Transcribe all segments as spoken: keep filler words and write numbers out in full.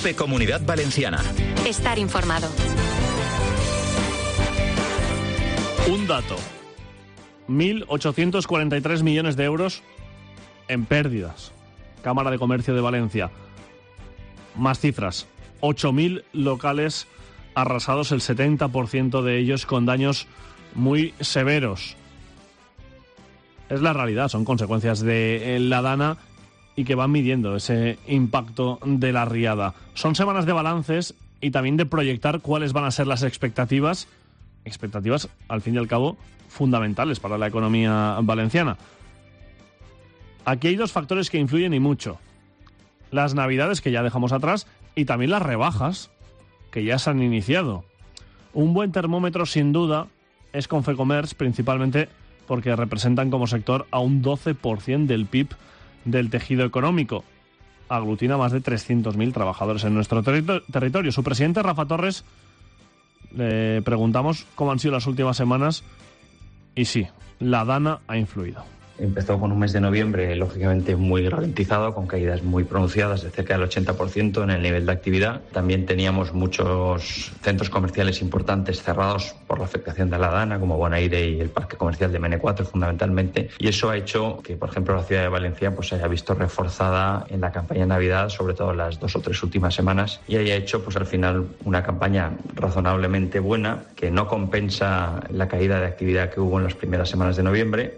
COPE Comunidad Valenciana. Estar informado. Un dato. mil ochocientos cuarenta y tres millones de euros en pérdidas. Cámara de Comercio de Valencia. Más cifras. ocho mil locales arrasados, el setenta por ciento de ellos con daños muy severos. Es la realidad, son consecuencias de la Dana y que van midiendo ese impacto de la riada. Son semanas de balances y también de proyectar cuáles van a ser las expectativas, expectativas al fin y al cabo fundamentales para la economía valenciana. Aquí hay dos factores que influyen y mucho. Las navidades, que ya dejamos atrás, y también las rebajas, que ya se han iniciado. Un buen termómetro, sin duda, es Confecommerce, principalmente porque representan como sector a un doce por ciento del P I B del tejido económico. Aglutina más de trescientos mil trabajadores en nuestro terri- territorio. Su presidente, Rafa Torres, le preguntamos cómo han sido las últimas semanas y sí, la Dana ha influido. Empezó con un mes de noviembre, lógicamente, muy ralentizado, con caídas muy pronunciadas de cerca del ochenta por ciento en el nivel de actividad. También teníamos muchos centros comerciales importantes cerrados por la afectación de la Dana, como Bonaire y el Parque Comercial de Mene cuatro, fundamentalmente. Y eso ha hecho que, por ejemplo, la ciudad de Valencia pues, se haya visto reforzada en la campaña de Navidad, sobre todo las dos o tres últimas semanas, y haya hecho, pues al final, una campaña razonablemente buena, que no compensa la caída de actividad que hubo en las primeras semanas de noviembre.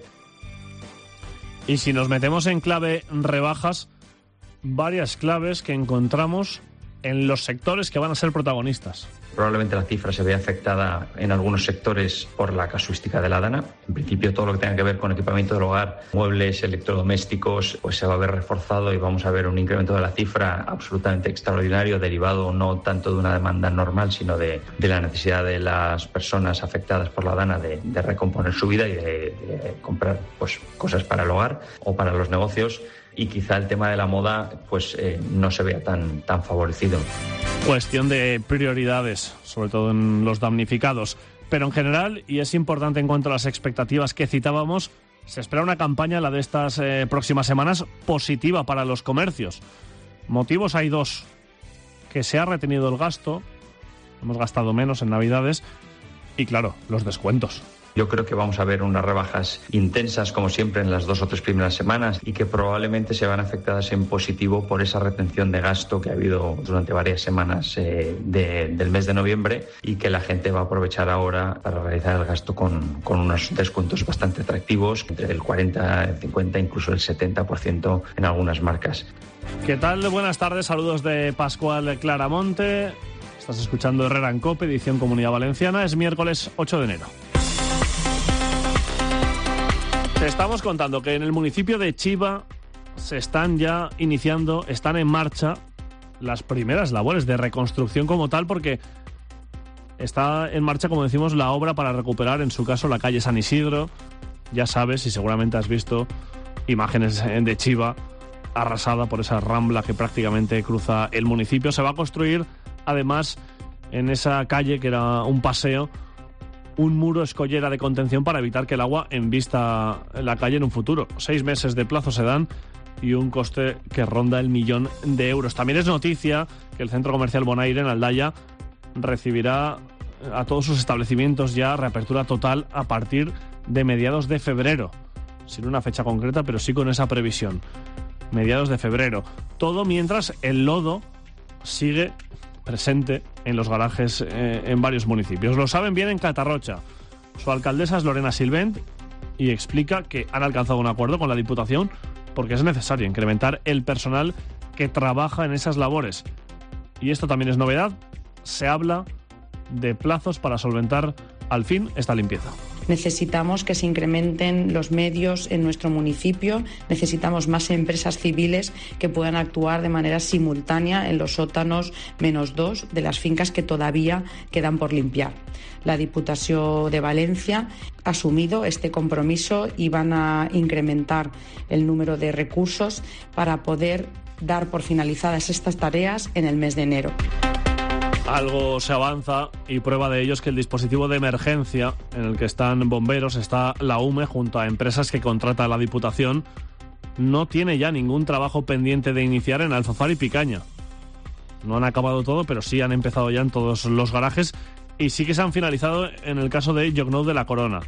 Y si nos metemos en clave rebajas, varias claves que encontramos en los sectores que van a ser protagonistas. Probablemente la cifra se vea afectada en algunos sectores por la casuística de la Dana. En principio, todo lo que tenga que ver con equipamiento del hogar, muebles, electrodomésticos, pues se va a ver reforzado y vamos a ver un incremento de la cifra absolutamente extraordinario, derivado no tanto de una demanda normal, sino de, de la necesidad de las personas afectadas por la Dana de, de recomponer su vida y de, de comprar pues, cosas para el hogar o para los negocios. Y quizá el tema de la moda pues eh, no se vea tan, tan favorecido. Cuestión de prioridades, sobre todo en los damnificados. Pero en general, y es importante en cuanto a las expectativas que citábamos, se espera una campaña, la de estas eh, próximas semanas, positiva para los comercios. Motivos hay dos. Que se ha retenido el gasto, hemos gastado menos en Navidades, y claro, los descuentos. Yo creo que vamos a ver unas rebajas intensas, como siempre, en las dos o tres primeras semanas y que probablemente se van afectadas en positivo por esa retención de gasto que ha habido durante varias semanas eh, de, del mes de noviembre y que la gente va a aprovechar ahora para realizar el gasto con, con unos descuentos bastante atractivos, entre el cuarenta, el cincuenta, incluso el setenta por ciento en algunas marcas. ¿Qué tal? Buenas tardes, saludos de Pascual Claramonte. Estás escuchando Herrera en COPE, edición Comunidad Valenciana. Es miércoles ocho de enero. Te estamos contando que en el municipio de Chiva se están ya iniciando, están en marcha las primeras labores de reconstrucción como tal, porque está en marcha, como decimos, la obra para recuperar, en su caso, la calle San Isidro. Ya sabes, y seguramente has visto imágenes de Chiva arrasada por esa rambla que prácticamente cruza el municipio. Se va a construir, además, en esa calle que era un paseo, un muro escollera de contención para evitar que el agua embista la calle en un futuro. Seis meses de plazo se dan y un coste que ronda el millón de euros. También es noticia que el Centro Comercial Bonaire en Aldaya recibirá a todos sus establecimientos ya reapertura total a partir de mediados de febrero. Sin una fecha concreta, pero sí con esa previsión. Mediados de febrero. Todo mientras el lodo sigue presente en los garajes eh, en varios municipios. Lo saben bien en Catarrocha. Su alcaldesa es Lorena Silvent y explica que han alcanzado un acuerdo con la Diputación porque es necesario incrementar el personal que trabaja en esas labores. Y esto también es novedad. Se habla de plazos para solventar al fin esta limpieza. Necesitamos que se incrementen los medios en nuestro municipio, necesitamos más empresas civiles que puedan actuar de manera simultánea en los sótanos menos dos de las fincas que todavía quedan por limpiar. La Diputación de Valencia ha asumido este compromiso y van a incrementar el número de recursos para poder dar por finalizadas estas tareas en el mes de enero. Algo se avanza y prueba de ello es que el dispositivo de emergencia en el que están bomberos, está la U M E junto a empresas que contrata la Diputación, no tiene ya ningún trabajo pendiente de iniciar en Alfafar y Picaña. No han acabado todo, pero sí han empezado ya en todos los garajes y sí que se han finalizado en el caso de Llocnou de la Corona.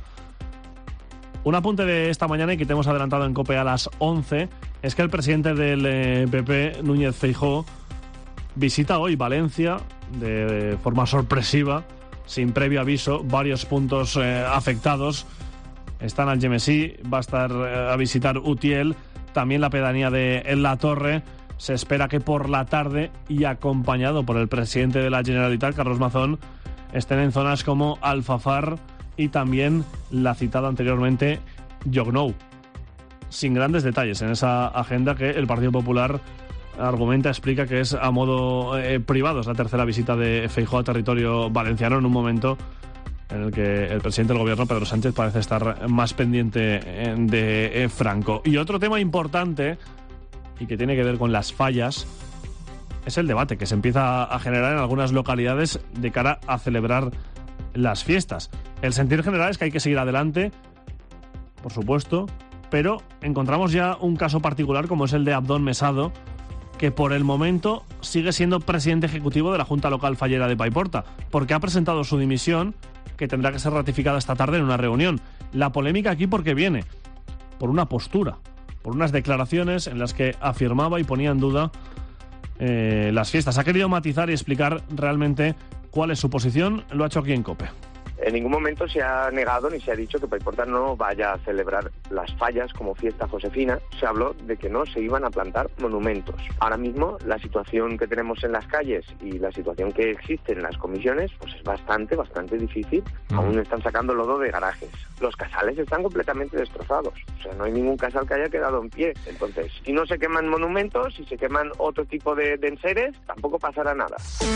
Un apunte de esta mañana y que te hemos adelantado en COPE a las once es que el presidente del eh, P P, Núñez Feijóo, visita hoy Valencia de forma sorpresiva, sin previo aviso, varios puntos eh, afectados. Están Algemesí, va a estar eh, a visitar Utiel, también la pedanía de En la Torre. Se espera que por la tarde, y acompañado por el presidente de la Generalitat, Carlos Mazón, estén en zonas como Alfafar y también la citada anteriormente Llocnou. Sin grandes detalles en esa agenda que el Partido Popular argumenta, explica que es a modo eh, privado. Es la tercera visita de Feijóo a territorio valenciano en un momento en el que el presidente del gobierno, Pedro Sánchez, parece estar más pendiente de eh, Franco. Y otro tema importante y que tiene que ver con las fallas es el debate que se empieza a generar en algunas localidades de cara a celebrar las fiestas. El sentir general es que hay que seguir adelante, por supuesto, pero encontramos ya un caso particular como es el de Abdón Mesado, que por el momento sigue siendo presidente ejecutivo de la Junta Local Fallera de Paiporta, porque ha presentado su dimisión, que tendrá que ser ratificada esta tarde en una reunión. La polémica aquí porque viene por una postura, por unas declaraciones en las que afirmaba y ponía en duda eh, las fiestas. Ha querido matizar y explicar realmente cuál es su posición. Lo ha hecho aquí en COPE. En ningún momento se ha negado ni se ha dicho que Paiporta no vaya a celebrar las fallas como fiesta josefina. Se habló de que no se iban a plantar monumentos. Ahora mismo la situación que tenemos en las calles y la situación que existe en las comisiones pues es bastante, bastante difícil. Mm. Aún están sacando lodo de garajes. Los casales están completamente destrozados. O sea, no hay ningún casal que haya quedado en pie. Entonces, si no se queman monumentos, si se queman otro tipo de, de enseres, tampoco pasará nada.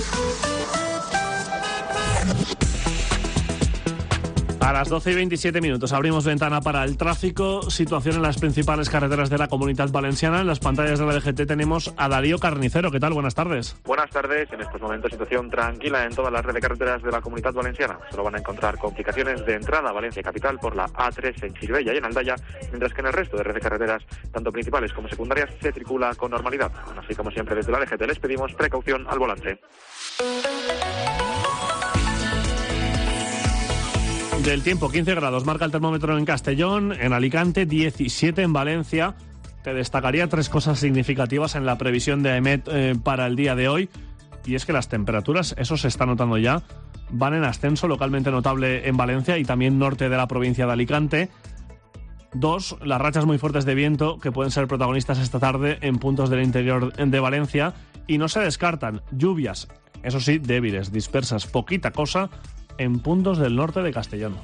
A las doce y veintisiete minutos abrimos ventana para el tráfico. Situación en las principales carreteras de la Comunidad Valenciana. En las pantallas de la D G T tenemos a Darío Carnicero. ¿Qué tal? Buenas tardes. Buenas tardes. En estos momentos situación tranquila en toda la red de carreteras de la Comunidad Valenciana. Solo van a encontrar complicaciones de entrada a Valencia Capital por la A tres en Chirivella y en Aldaya, mientras que en el resto de red de carreteras, tanto principales como secundarias, se circula con normalidad. Así como siempre desde la D G T les pedimos precaución al volante. Del tiempo, quince grados marca el termómetro en Castellón, en Alicante, diecisiete en Valencia. Te destacaría tres cosas significativas en la previsión de AEMET eh, para el día de hoy. Y es que las temperaturas, eso se está notando ya, van en ascenso localmente notable en Valencia y también norte de la provincia de Alicante. Dos, las rachas muy fuertes de viento que pueden ser protagonistas esta tarde en puntos del interior de Valencia. Y no se descartan lluvias, eso sí, débiles, dispersas, poquita cosa, en puntos del norte de Castellón.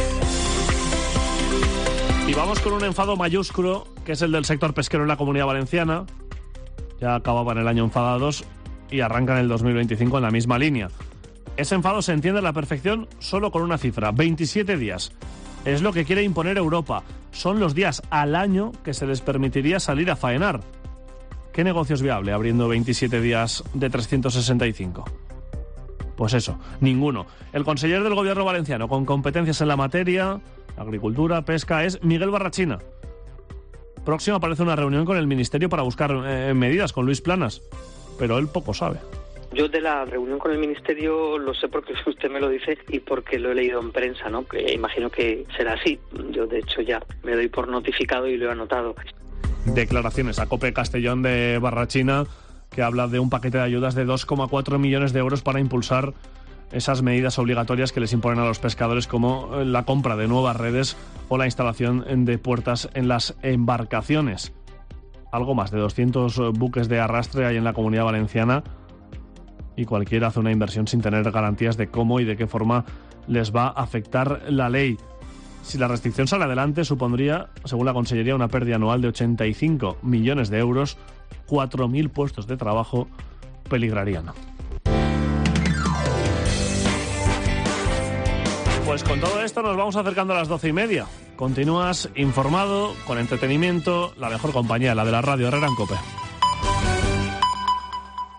Y vamos con un enfado mayúsculo, que es el del sector pesquero en la Comunidad Valenciana. Ya acababan el año enfadados y arrancan el dos mil veinticinco en la misma línea. Ese enfado se entiende a la perfección solo con una cifra, veintisiete días. Es lo que quiere imponer Europa. Son los días al año que se les permitiría salir a faenar. ¿Qué negocio es viable abriendo veintisiete días de trescientos sesenta y cinco? Pues eso, ninguno. El conseller del gobierno valenciano con competencias en la materia, agricultura, pesca, es Miguel Barrachina. Próximo aparece una reunión con el ministerio para buscar eh, medidas con Luis Planas, pero él poco sabe. Yo de la reunión con el ministerio lo sé porque usted me lo dice y porque lo he leído en prensa, ¿no? Que imagino que será así. Yo de hecho ya me doy por notificado y lo he anotado. Declaraciones a COPE Castellón de Barrachina, que habla de un paquete de ayudas de dos coma cuatro millones de euros para impulsar esas medidas obligatorias que les imponen a los pescadores, como la compra de nuevas redes o la instalación de puertas en las embarcaciones. Algo más de doscientos buques de arrastre hay en la Comunidad Valenciana y cualquiera hace una inversión sin tener garantías de cómo y de qué forma les va a afectar la ley. Si la restricción sale adelante, supondría, según la Consellería, una pérdida anual de ochenta y cinco millones de euros, cuatro mil puestos de trabajo peligrarían. Pues con todo esto nos vamos acercando a las doce y media. Continúas informado, con entretenimiento, la mejor compañía, la de la radio Herrera en COPE.